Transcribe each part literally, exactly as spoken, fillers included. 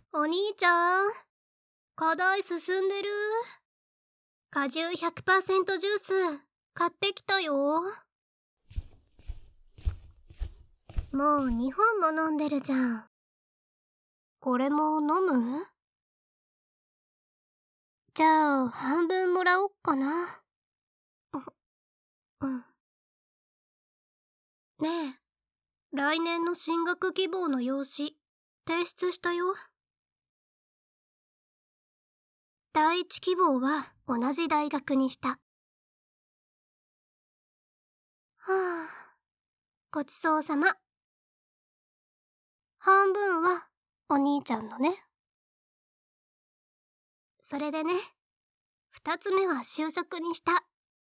お兄ちゃん、課題進んでる？果汁 ひゃくパーセント ジュース買ってきたよ。もうにほんも飲んでるじゃん。これも飲む？じゃあ半分もらおっかな。うん。ねえ、来年の進学希望の用紙提出したよ。第一希望は同じ大学にした。はあ、ごちそうさま。半分はお兄ちゃんのね。それでね、二つ目は就職にした。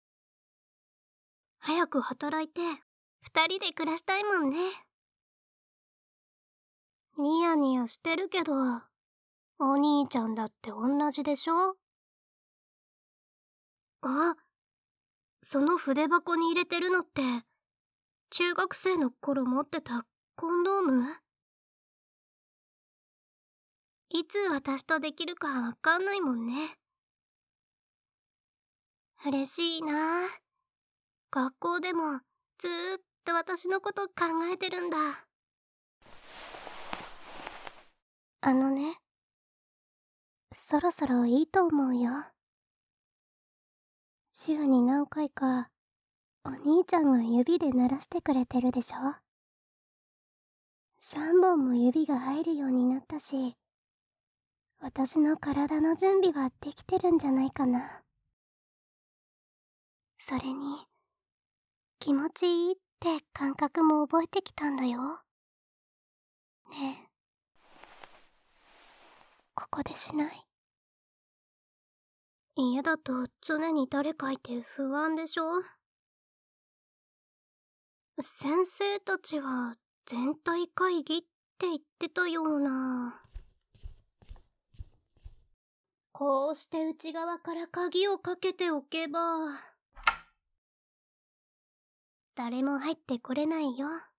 早く働いて二人で暮らしたいもんね。ニヤニヤしてるけど、お兄ちゃんだって同じでしょ？あ、その筆箱に入れてるのって中学生の頃持ってたコンドーム？いつ私とできるかわかんないもんね。嬉しいな。学校でもずーっと私のこと考えてるんだ。あのね、そろそろいいと思うよ。週に何回かお兄ちゃんが指で鳴らしてくれてるでしょ。さんぼんも指が入るようになったし、私の体の準備はできてるんじゃないかな。それに、気持ちいいって感覚も覚えてきたんだよ。ねえ、ここでしない？家だと常に誰かいて不安でしょ？先生たちは全体会議って言ってたような。こうして内側から鍵をかけておけば誰も入ってこれないよ。